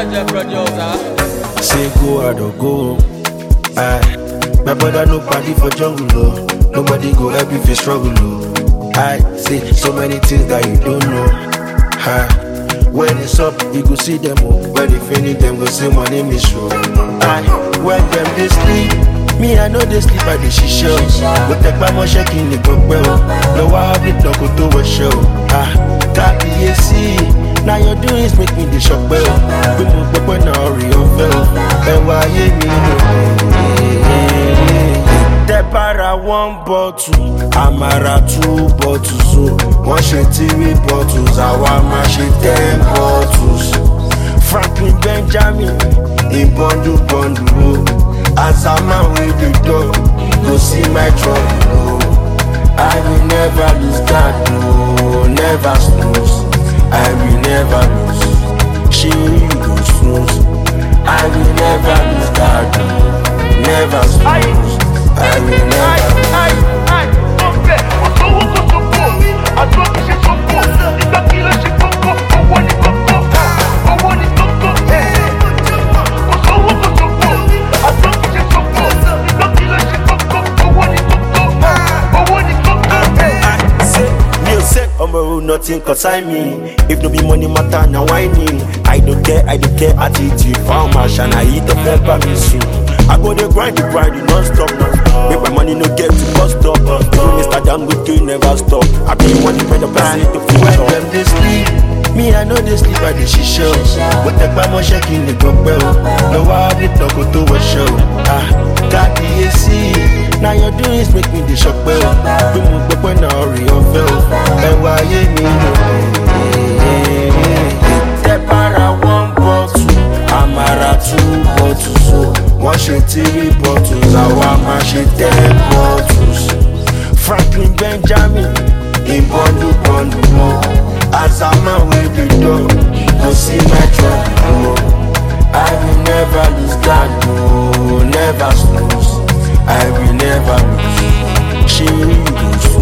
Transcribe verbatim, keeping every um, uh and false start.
Say go out or go. Aye. My brother no party for jungle, oh. Nobody go help if you struggle, oh. I say so many things that you don't know. Aye. When it's up, you go see them, oh. When they finish them, go say my name is show. Aye. When them they sleep, me I know they sleep at the shisha. But take my money shaking the go well. No I have it, no go to a show. Ah, got the A C. Now your doings make me the shock bell. We move up when I real fell. And why you mean? The para one bottle, Amara two bottles. So one shit three bottles, Awama shit ten bottles. Franklin Benjamin, in bundle bundle. As a man with the door, go see my trouble. I will never lose that, no, never snooze. I will never lose. She you go snooze. I will never lose that, no, never snooze. I will never lose. Nothing concern me. If no be money matter, now I need. I don't care, I don't care attitude. Found my shine, I eat the pepper me soon. I go there grind, the grind, it non-stop. Make my money no get to bust up. Even Mister Dangote never stop. I be the one to pay the price to feel when them they sleep, me I know they sleep at the shisha. But take my money shaking the go well. No I have it, no go to a show. Ah, got the A C. Now your doings make me the shock bell. We move up when I real fell. And why you mean? The para one bottle, Amara two bottles. So one shit three bottles, Awama shit ten bottles. Franklin Benjamin, in bundle bundle. As a man with the door, go see my trouble. I will never lose that, no, never snooze. I will never lose. She will lose.